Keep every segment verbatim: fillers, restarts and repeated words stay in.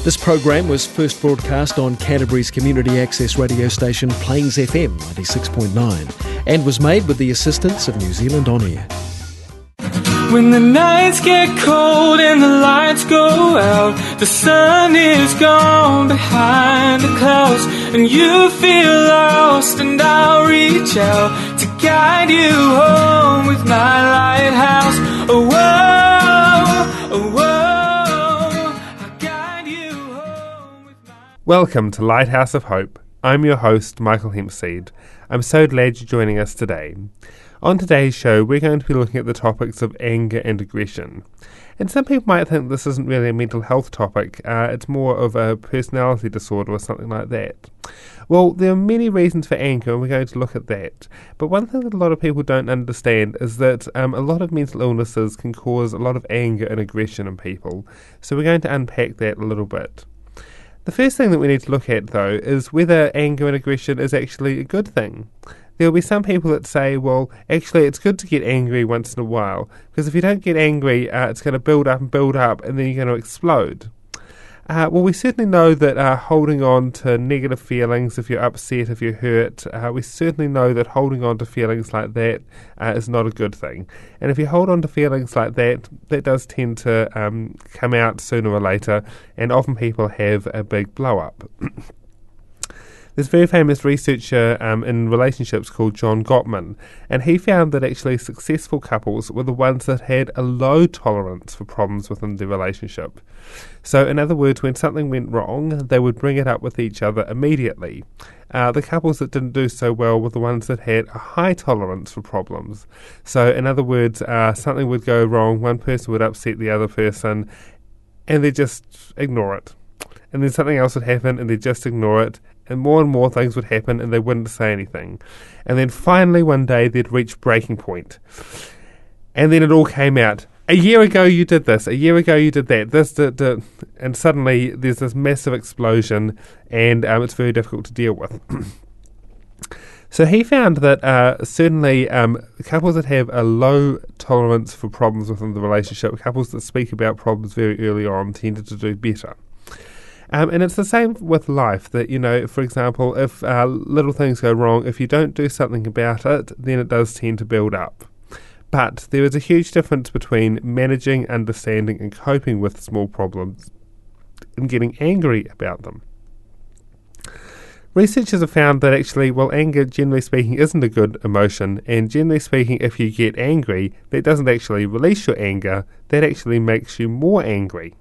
This program was first broadcast on Canterbury's community access radio station Plains F M ninety-six point nine and was made with the assistance of New Zealand On Air. When the nights get cold and the lights go out, the sun is gone behind the clouds, and you feel lost, and I'll reach out to guide you home with my lighthouse. Oh, whoa, oh, whoa, I'll guide you home with my... Welcome to Lighthouse of Hope. I'm your host, Michael Hempseed. I'm so glad you're joining us today. On today's show, we're going to be looking at the topics of anger and aggression. And some people might think this isn't really a mental health topic, uh, it's more of a personality disorder or something like that. Well, there are many reasons for anger, and we're going to look at that. But one thing that a lot of people don't understand is that um, a lot of mental illnesses can cause a lot of anger and aggression in people. So we're going to unpack that a little bit. The first thing that we need to look at, though, is whether anger and aggression is actually a good thing. There will be some people that say, well, actually it's good to get angry once in a while, because if you don't get angry, uh, it's going to build up and build up, and then you're going to explode. Uh, well, we certainly know that uh, holding on to negative feelings, if you're upset, if you're hurt, uh, we certainly know that holding on to feelings like that uh, is not a good thing. And if you hold on to feelings like that, that does tend to um, come out sooner or later, and often people have a big blow-up. There's a very famous researcher um, in relationships called John Gottman, and he found that actually successful couples were the ones that had a low tolerance for problems within their relationship. So, in other words, when something went wrong, they would bring it up with each other immediately. Uh, the couples that didn't do so well were the ones that had a high tolerance for problems. So, in other words, uh, something would go wrong, one person would upset the other person, and they'd just ignore it. And then something else would happen, and they'd just ignore it, and more and more things would happen, and they wouldn't say anything. And then finally one day they'd reach breaking point. And then it all came out. A year ago you did this, a year ago you did that, this, da, da. And suddenly there's this massive explosion, and um, it's very difficult to deal with. So he found that uh, certainly um, couples that have a low tolerance for problems within the relationship, couples that speak about problems very early on, tended to do better. Um, and it's the same with life, that, you know, for example, if uh, little things go wrong, if you don't do something about it, then it does tend to build up. But there is a huge difference between managing, understanding and coping with small problems and getting angry about them. Researchers have found that actually, well, anger, generally speaking, isn't a good emotion, and generally speaking, if you get angry, that doesn't actually release your anger, that actually makes you more angry.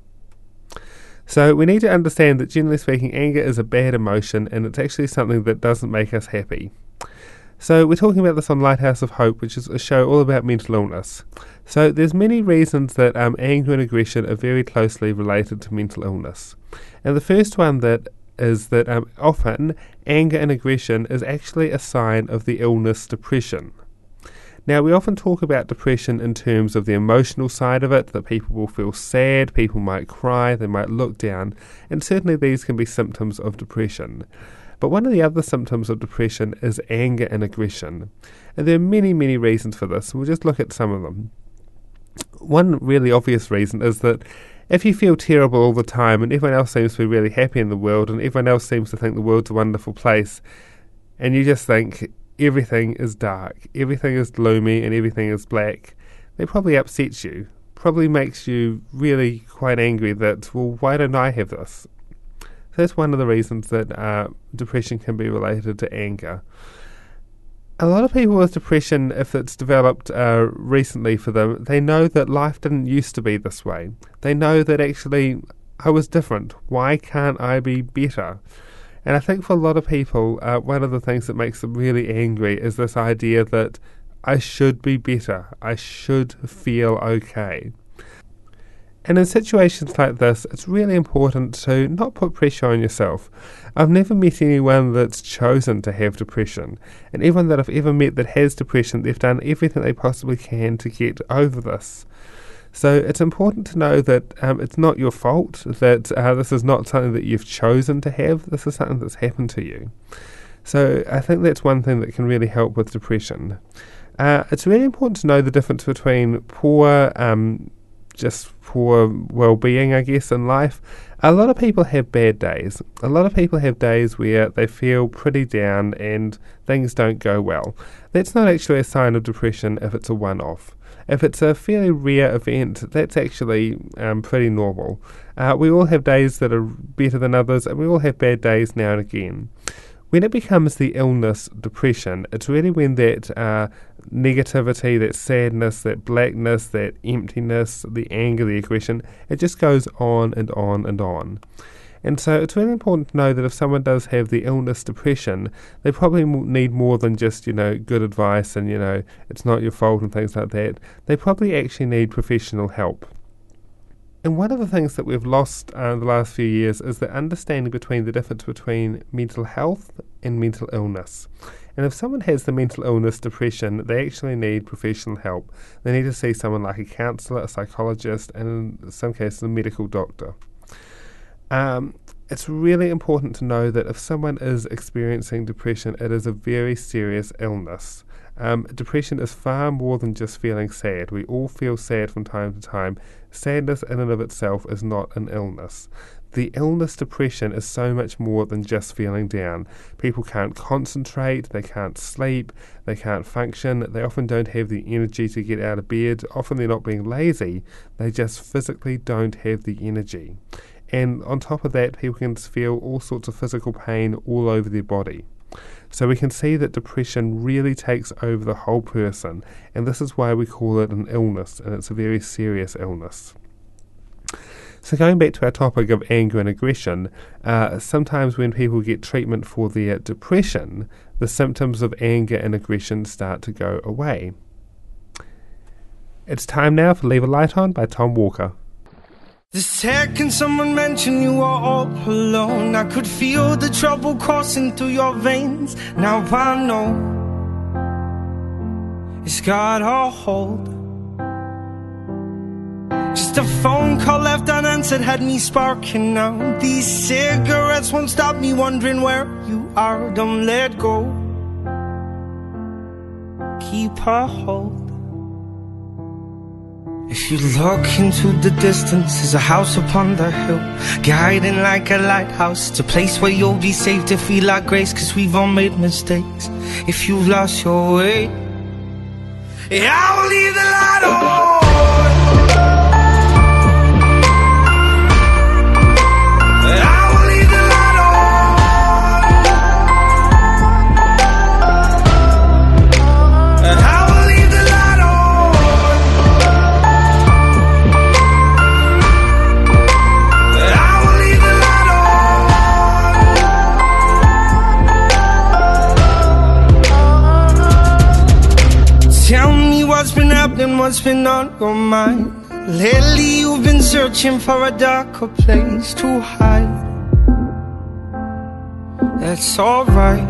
So we need to understand that, generally speaking, anger is a bad emotion, and it's actually something that doesn't make us happy. So we're talking about this on Lighthouse of Hope, which is a show all about mental illness. So there's many reasons that um, anger and aggression are very closely related to mental illness. And the first one that is that um, often anger and aggression is actually a sign of the illness depression. Now, we often talk about depression in terms of the emotional side of it, that people will feel sad, people might cry, they might look down, and certainly these can be symptoms of depression. But one of the other symptoms of depression is anger and aggression. And there are many, many reasons for this. We'll just look at some of them. One really obvious reason is that if you feel terrible all the time and everyone else seems to be really happy in the world and everyone else seems to think the world's a wonderful place, and you just think everything is dark, everything is gloomy and everything is black, that probably upsets you, probably makes you really quite angry that, well, why don't I have this? So that's one of the reasons that uh, depression can be related to anger. A lot of people with depression, if it's developed uh, recently for them, they know that life didn't used to be this way. They know that actually I was different. Why can't I be better? And I think for a lot of people, uh, one of the things that makes them really angry is this idea that I should be better, I should feel okay. And in situations like this, it's really important to not put pressure on yourself. I've never met anyone that's chosen to have depression, and everyone that I've ever met that has depression, they've done everything they possibly can to get over this. So it's important to know that um, it's not your fault, that uh, this is not something that you've chosen to have, this is something that's happened to you. So I think that's one thing that can really help with depression. Uh, it's really important to know the difference between poor, um, just poor well-being, I guess, in life, A lot of people have bad days. A lot of people have days where they feel pretty down and things don't go well. That's not actually a sign of depression if it's a one-off. If it's a fairly rare event, that's actually um, pretty normal. Uh, we all have days that are better than others, and we all have bad days now and again. When it becomes the illness depression, it's really when that uh, negativity, that sadness, that blackness, that emptiness, the anger, the aggression, it just goes on and on and on. And so it's really important to know that if someone does have the illness depression, they probably need more than just, you know, good advice and, you know, it's not your fault and things like that. They probably actually need professional help. And one of the things that we've lost uh, the last few years is the understanding between the difference between mental health and mental illness. And if someone has the mental illness depression, they actually need professional help. They need to see someone like a counsellor, a psychologist, and in some cases a medical doctor. Um, it's really important to know that if someone is experiencing depression, it is a very serious illness. Um, depression is far more than just feeling sad. We all feel sad from time to time. Sadness in and of itself is not an illness. The illness depression is so much more than just feeling down. People can't concentrate, they can't sleep, they can't function, they often don't have the energy to get out of bed. Often they're not being lazy, they just physically don't have the energy. And on top of that, people can feel all sorts of physical pain all over their body. So we can see that depression really takes over the whole person, and this is why we call it an illness, and it's a very serious illness. So going back to our topic of anger and aggression, uh, sometimes when people get treatment for their depression, the symptoms of anger and aggression start to go away. It's time now for Leave a Light On by Tom Walker. The second someone mentioned you were all alone, I could feel the trouble coursing through your veins. Now I know it's got a hold. Just a phone call left unanswered had me sparking now. These cigarettes won't stop me wondering where you are. Don't let go, keep a hold. If you look into the distance, there's a house upon the hill, guiding like a lighthouse. It's a place where you'll be safe to feel like grace, cause we've all made mistakes. If you've lost your way, yeah, I will leave the light on. I will leave the light on. I will leave the light on. I will leave the light on. Tell me what's been happening, what's been on your mind. Lately you've been searching for a darker place to hide. That's alright,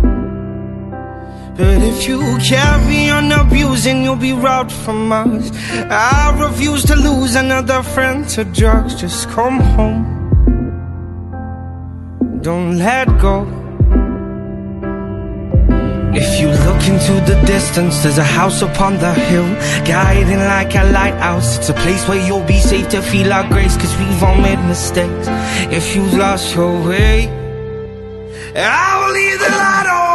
but if you carry on abusing, you'll be robbed from us. I refuse to lose another friend to drugs. Just come home, don't let go. If you look into the distance, there's a house upon the hill, guiding like a lighthouse. It's a place where you'll be safe to feel our grace, cause we've all made mistakes. If you've lost your way, I will leave the light on.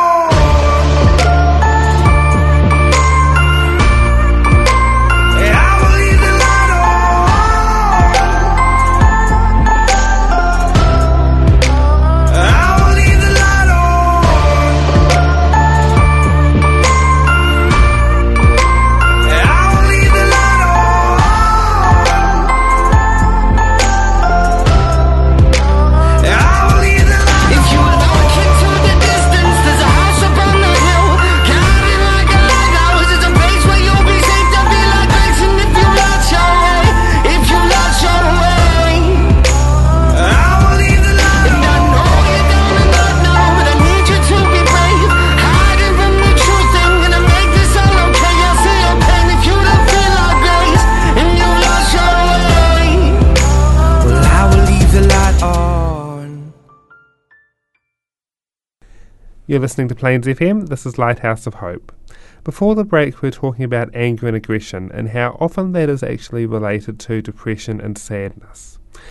You're listening to Plains F M, this is Lighthouse of Hope. Before the break we were talking about anger and aggression and how often that is actually related to depression and sadness.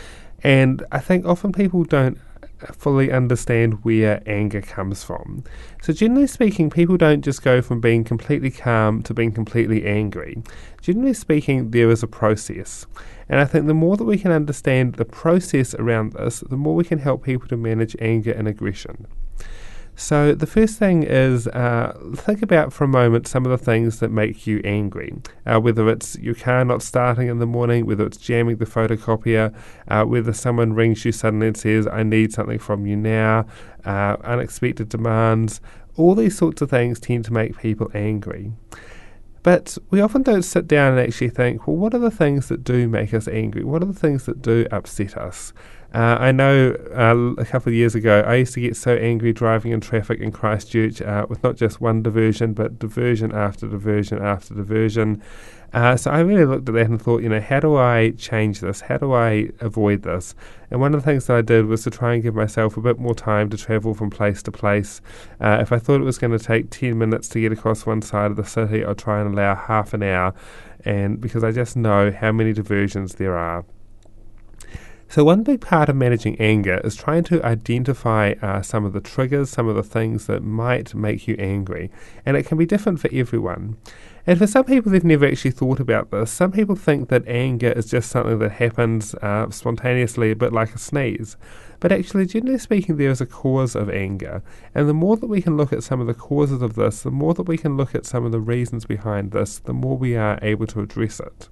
And I think often people don't fully understand where anger comes from. So generally speaking, people don't just go from being completely calm to being completely angry. Generally speaking, there is a process. And I think the more that we can understand the process around this, the more we can help people to manage anger and aggression. So the first thing is uh, think about for a moment some of the things that make you angry, uh, whether it's your car not starting in the morning, whether it's jamming the photocopier, uh, whether someone rings you suddenly and says, I need something from you now, uh, unexpected demands. All these sorts of things tend to make people angry. But we often don't sit down and actually think, well, what are the things that do make us angry? What are the things that do upset us? Uh, I know uh, a couple of years ago, I used to get so angry driving in traffic in Christchurch uh, with not just one diversion, but diversion after diversion after diversion. Uh, so I really looked at that and thought, you know, how do I change this? How do I avoid this? And one of the things that I did was to try and give myself a bit more time to travel from place to place. Uh, if I thought it was going to take ten minutes to get across one side of the city, I'd try and allow half an hour, and because I just know how many diversions there are. So one big part of managing anger is trying to identify uh, some of the triggers, some of the things that might make you angry. And it can be different for everyone. And for some people, they've never actually thought about this. Some people think that anger is just something that happens uh, spontaneously, a bit like a sneeze. But actually, generally speaking, there is a cause of anger. And the more that we can look at some of the causes of this, the more that we can look at some of the reasons behind this, the more we are able to address it.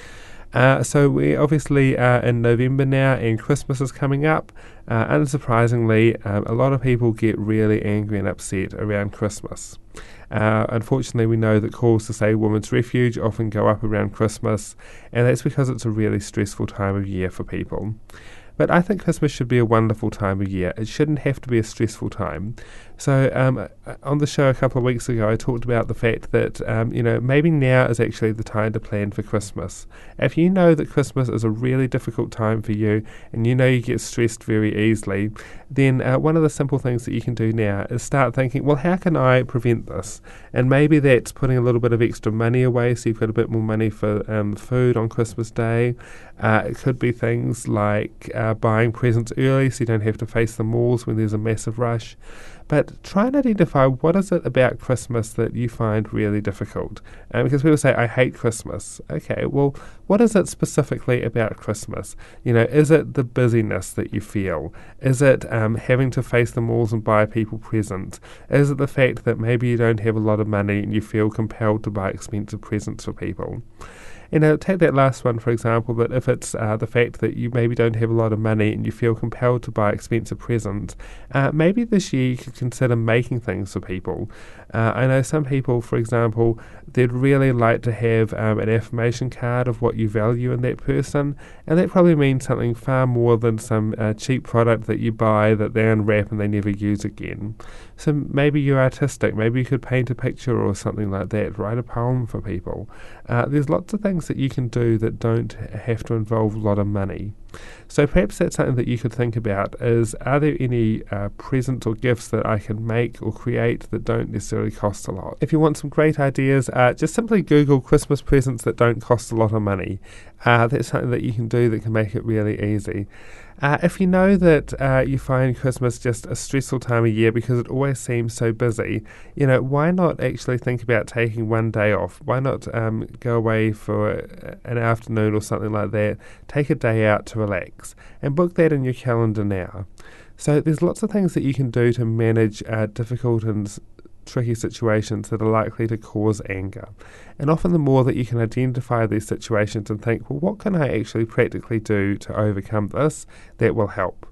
Uh, so we obviously are in November now, and Christmas is coming up. Uh, unsurprisingly, um, a lot of people get really angry and upset around Christmas. Uh, unfortunately, we know that calls to say Women's Refuge often go up around Christmas, and that's because it's a really stressful time of year for people. But I think Christmas should be a wonderful time of year. It shouldn't have to be a stressful time. So um, on the show a couple of weeks ago, I talked about the fact that, um, you know, maybe now is actually the time to plan for Christmas. If you know that Christmas is a really difficult time for you and you know you get stressed very easily, then uh, one of the simple things that you can do now is start thinking, well, how can I prevent this? And maybe that's putting a little bit of extra money away so you've got a bit more money for um, food on Christmas Day. Uh, it could be things like uh, buying presents early so you don't have to face the malls when there's a massive rush. But try and identify what is it about Christmas that you find really difficult. Um, because people say, I hate Christmas. Okay, well, what is it specifically about Christmas? You know, is it the busyness that you feel? Is it um, having to face the malls and buy people presents? Is it the fact that maybe you don't have a lot of money and you feel compelled to buy expensive presents for people? You know, take that last one, for example, that if it's uh, the fact that you maybe don't have a lot of money and you feel compelled to buy expensive presents, uh, maybe this year you could consider making things for people. Uh, I know some people, for example, they'd really like to have um, an affirmation card of what you value in that person, and that probably means something far more than some uh, cheap product that you buy that they unwrap and they never use again. So maybe you're artistic, maybe you could paint a picture or something like that, write a poem for people. Uh, there's lots of things that you can do that don't have to involve a lot of money. So perhaps that's something that you could think about is, are there any uh, presents or gifts that I can make or create that don't necessarily cost a lot? If you want some great ideas, uh, just simply Google Christmas presents that don't cost a lot of money. Uh, that's something that you can do that can make it really easy. Uh, if you know that uh, you find Christmas just a stressful time of year because it always seems so busy, you know, why not actually think about taking one day off? Why not um, go away for an afternoon or something like that, take a day out to relax, and book that in your calendar now. So there's lots of things that you can do to manage uh, difficult and tricky situations that are likely to cause anger. And often the more that you can identify these situations and think, well, what can I actually practically do to overcome this, that will help.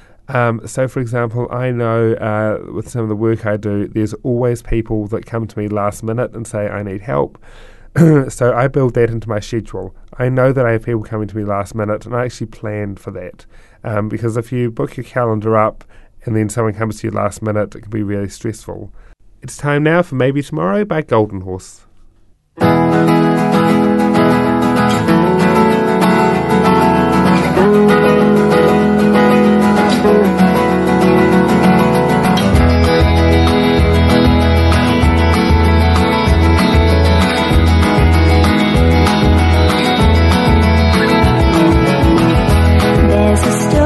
Um, so, for example, I know uh, with some of the work I do, there's always people that come to me last minute and say, I need help. So I build that into my schedule. I know that I have people coming to me last minute, and I actually planned for that. Um, because if you book your calendar up and then someone comes to you last minute, it can be really stressful. It's time now for Maybe Tomorrow by Golden Horse. There's a story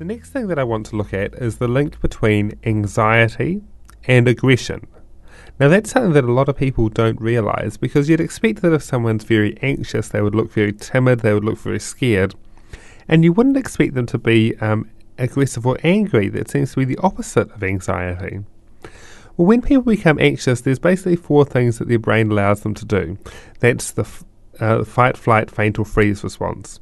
The next thing that I want to look at is the link between anxiety and aggression. Now that's something that a lot of people don't realise, because you'd expect that if someone's very anxious they would look very timid, they would look very scared, and you wouldn't expect them to be um, aggressive or angry. That seems to be the opposite of anxiety. Well, when people become anxious, there's basically four things that their brain allows them to do. That's the f- uh, fight, flight, faint or freeze response.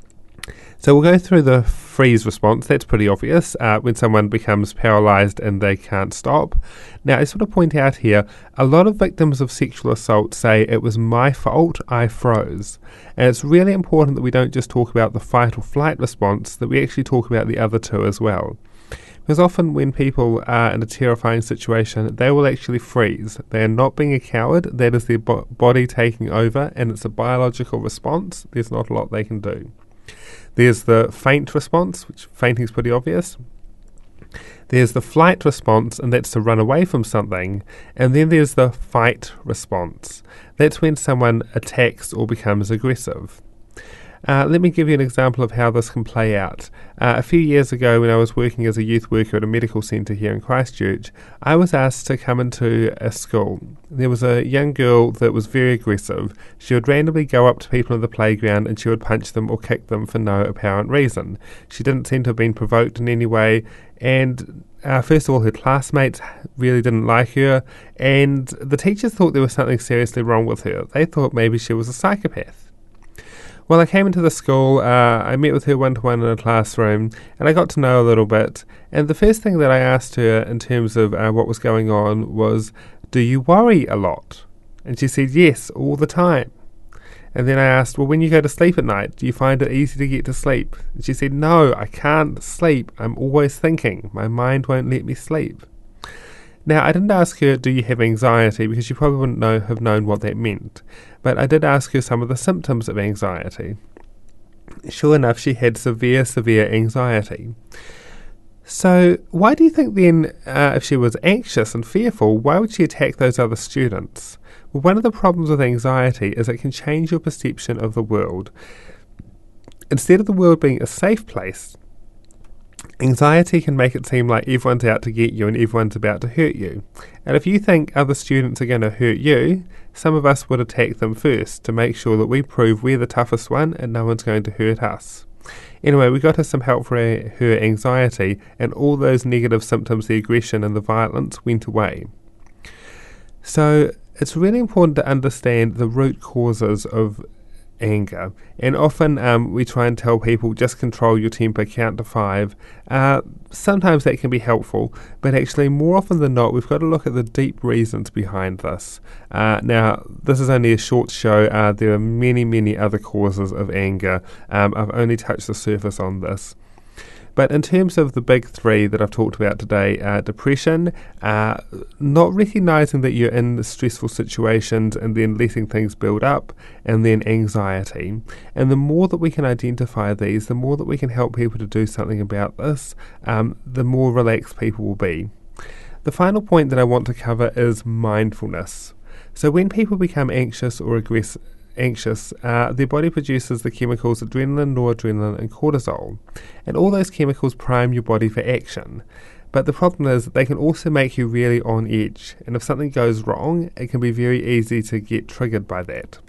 So we'll go through the freeze response. That's pretty obvious, uh, when someone becomes paralysed and they can't stop. Now, I just want to point out here, a lot of victims of sexual assault say it was my fault, I froze. And it's really important that we don't just talk about the fight or flight response, that we actually talk about the other two as well. Because often when people are in a terrifying situation, they will actually freeze. They are not being a coward, that is their bo- body taking over, and it's a biological response. There's not a lot they can do. There's the faint response, which fainting is pretty obvious. There's the flight response, and that's to run away from something. And then there's the fight response. That's when someone attacks or becomes aggressive. Uh, let me give you an example of how this can play out. Uh, a few years ago, when I was working as a youth worker at a medical centre here in Christchurch, I was asked to come into a school. There was a young girl that was very aggressive. She would randomly go up to people in the playground and she would punch them or kick them for no apparent reason. She didn't seem to have been provoked in any way, and uh, first of all, her classmates really didn't like her, and the teachers thought there was something seriously wrong with her. They thought maybe she was a psychopath. Well, I came into the school, uh, I met with her one-to-one in a classroom, and I got to know a little bit. And the first thing that I asked her in terms of uh, what was going on was, do you worry a lot? And she said, yes, all the time. And then I asked, well, when you go to sleep at night, do you find it easy to get to sleep? And she said, no, I can't sleep. I'm always thinking. My mind won't let me sleep. Now, I didn't ask her, do you have anxiety, because she probably wouldn't know, have known what that meant. But I did ask her some of the symptoms of anxiety. Sure enough, she had severe, severe anxiety. So why do you think then, uh, if she was anxious and fearful, why would she attack those other students? Well, one of the problems with anxiety is it can change your perception of the world. Instead of the world being a safe place, anxiety can make it seem like everyone's out to get you and everyone's about to hurt you. And if you think other students are going to hurt you, some of us would attack them first to make sure that we prove we're the toughest one and no one's going to hurt us. Anyway, we got her some help for her anxiety, and all those negative symptoms, the aggression and the violence, went away. So it's really important to understand the root causes of anger, and often um, we try and tell people just control your temper, count to five. Uh, sometimes that can be helpful, but actually more often than not we've got to look at the deep reasons behind this. Uh, now this is only a short show, uh, there are many many other causes of anger. um, I've only touched the surface on this. But in terms of the big three that I've talked about today, uh, depression, uh, not recognising that you're in stressful situations and then letting things build up, and then anxiety. And the more that we can identify these, the more that we can help people to do something about this, um, the more relaxed people will be. The final point that I want to cover is mindfulness. So when people become anxious or aggressive, anxious, uh, their body produces the chemicals adrenaline, noradrenaline and cortisol, and all those chemicals prime your body for action. But the problem is that they can also make you really on edge, and if something goes wrong, it can be very easy to get triggered by that.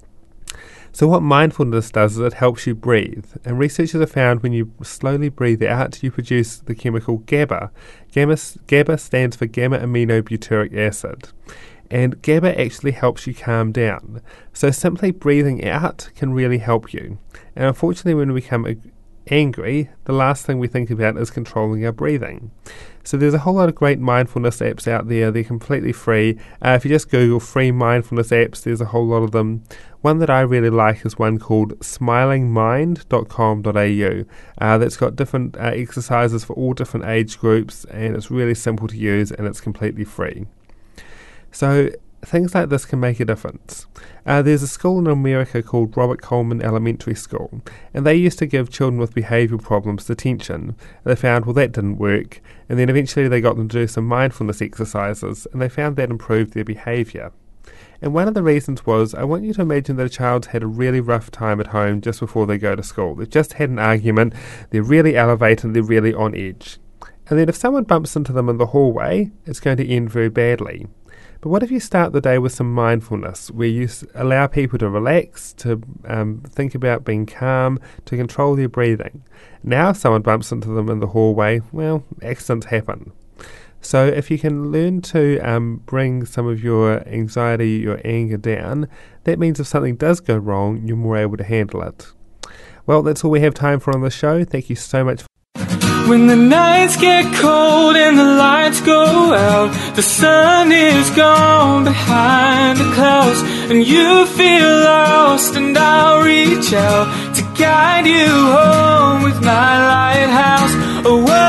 So what mindfulness does is it helps you breathe, and researchers have found when you slowly breathe out, you produce the chemical GABA. GABA, GABA stands for gamma-aminobutyric acid. And GABA actually helps you calm down. So simply breathing out can really help you. And unfortunately, when we become ag- angry, the last thing we think about is controlling our breathing. So there's a whole lot of great mindfulness apps out there. They're completely free. Uh, if you just Google free mindfulness apps, there's a whole lot of them. One that I really like is one called smiling mind dot com dot a u. Uh, that's got different uh, exercises for all different age groups, and it's really simple to use, and it's completely free. So things like this can make a difference. Uh, there's a school in America called Robert Coleman Elementary School, and they used to give children with behavioural problems detention. They found, well, that didn't work, and then eventually they got them to do some mindfulness exercises, and they found that improved their behaviour. And one of the reasons was, I want you to imagine that a child's had a really rough time at home just before they go to school. They've just had an argument, they're really elevated, they're really on edge. And then if someone bumps into them in the hallway, it's going to end very badly. But what if you start the day with some mindfulness, where you s- allow people to relax, to um, think about being calm, to control their breathing? Now if someone bumps into them in the hallway, well, accidents happen. So if you can learn to um, bring some of your anxiety, your anger down, that means if something does go wrong, you're more able to handle it. Well, that's all we have time for on the show. Thank you so much. When the nights get cold and the lights go out, the sun is gone behind the clouds, and you feel lost, and I'll reach out to guide you home with my lighthouse. Oh,